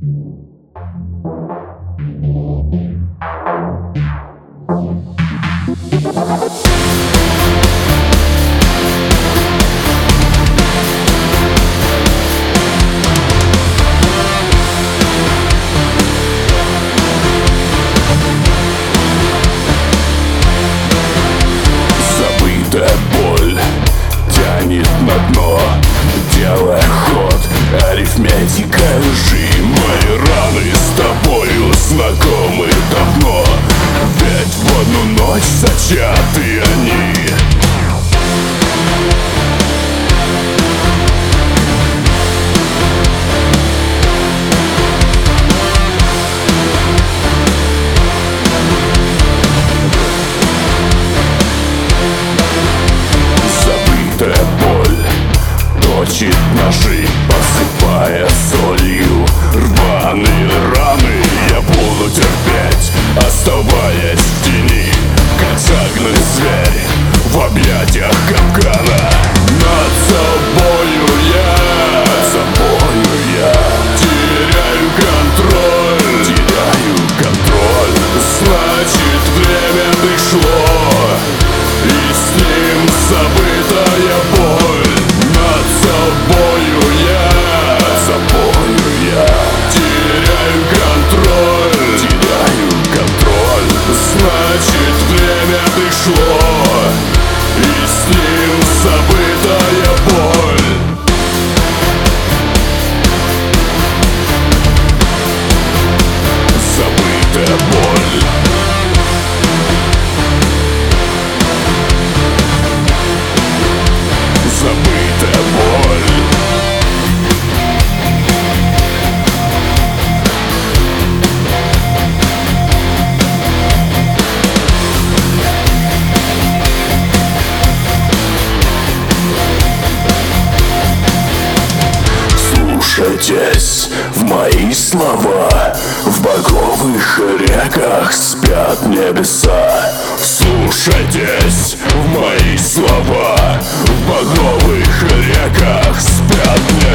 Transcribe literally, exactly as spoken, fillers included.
Забытая боль тянет на дно, делая ход, арифметика лжи. Мои раны с тобою знакомы давно, ведь в одну ночь зачаты они. Забытая боль точит ножи, посыпая солью рваные раны. Я буду терпеть, оставаясь в тени, как загнанный зверь в объятиях капкана. Над собою я, над собою я теряю контроль, теряю контроль. Значит, время пришло, и с ним забытая боль. Над собою я, над собою я теряю контроль, теряю контроль. Значит, время пришло, и с ним забытая боль. Забытая боль. Забытая боль. Вслушайтесь в мои слова, в багровых реках спят небеса. Вслушайтесь в мои слова, в багровых реках спят небеса.